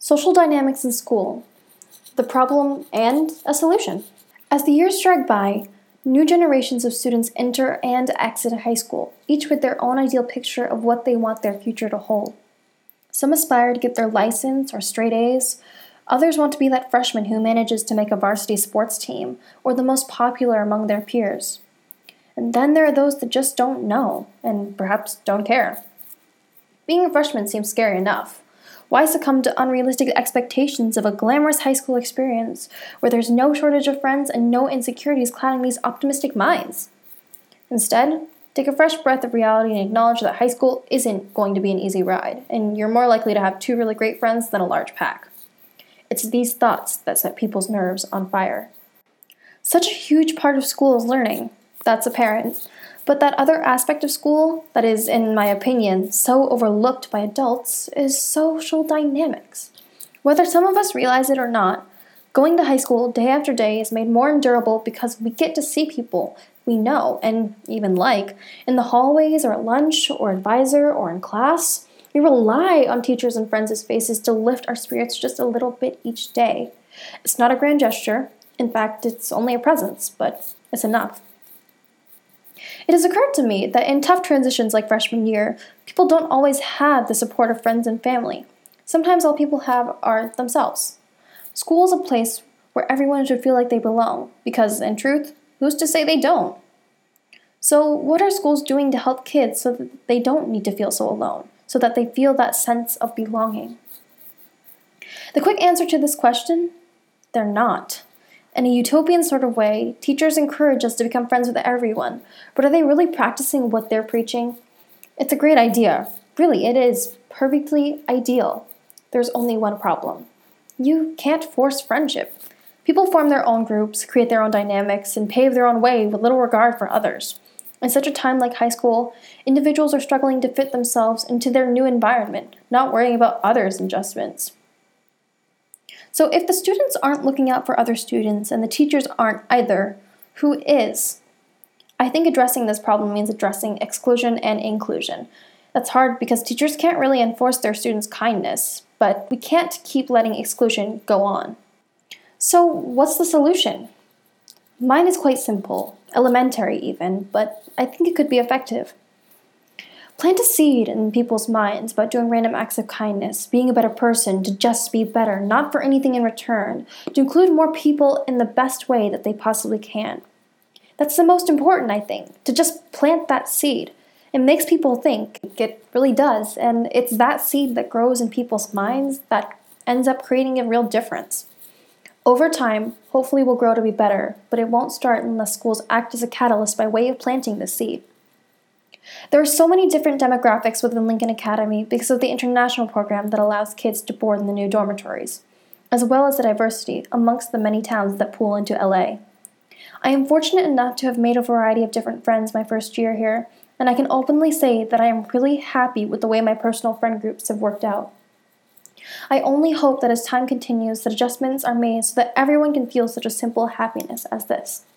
Social dynamics in school, the problem and a solution. As the years drag by, new generations of students enter and exit high school, each with their own ideal picture of what they want their future to hold. Some aspire to get their license or straight A's. Others want to be that freshman who manages to make a varsity sports team or the most popular among their peers. And then there are those that just don't know and perhaps don't care. Being a freshman seems scary enough. Why succumb to unrealistic expectations of a glamorous high school experience where there's no shortage of friends and no insecurities clouding these optimistic minds? Instead, take a fresh breath of reality and acknowledge that high school isn't going to be an easy ride, and you're more likely to have two really great friends than a large pack. It's these thoughts that set people's nerves on fire. Such a huge part of school is learning, that's apparent, but that other aspect of school that is, in my opinion, so overlooked by adults is social dynamics. Whether some of us realize it or not, going to high school day after day is made more endurable because we get to see people we know and even like in the hallways or at lunch or advisor or in class. We rely on teachers and friends' faces to lift our spirits just a little bit each day. It's not a grand gesture. In fact, it's only a presence, but it's enough. It has occurred to me that in tough transitions like freshman year, people don't always have the support of friends and family. Sometimes all people have are themselves. School is a place where everyone should feel like they belong, because, in truth, who's to say they don't? So, what are schools doing to help kids so that they don't need to feel so alone, so that they feel that sense of belonging? The quick answer to this question? They're not. In a utopian sort of way, teachers encourage us to become friends with everyone, but are they really practicing what they're preaching? It's a great idea. Really, it is perfectly ideal. There's only one problem. You can't force friendship. People form their own groups, create their own dynamics, and pave their own way with little regard for others. In such a time like high school, individuals are struggling to fit themselves into their new environment, not worrying about others' adjustments. So if the students aren't looking out for other students and the teachers aren't either, who is? I think addressing this problem means addressing exclusion and inclusion. That's hard because teachers can't really enforce their students' kindness, but we can't keep letting exclusion go on. So what's the solution? Mine is quite simple, elementary even, but I think it could be effective. Plant a seed in people's minds about doing random acts of kindness, being a better person, to just be better, not for anything in return, to include more people in the best way that they possibly can. That's the most important, I think, to just plant that seed. It makes people think, it really does, and it's that seed that grows in people's minds that ends up creating a real difference. Over time, hopefully we'll grow to be better, but it won't start unless schools act as a catalyst by way of planting the seed. There are so many different demographics within Lincoln Academy because of the international program that allows kids to board in the new dormitories, as well as the diversity amongst the many towns that pool into LA. I am fortunate enough to have made a variety of different friends my first year here, and I can openly say that I am really happy with the way my personal friend groups have worked out. I only hope that as time continues, that adjustments are made so that everyone can feel such a simple happiness as this.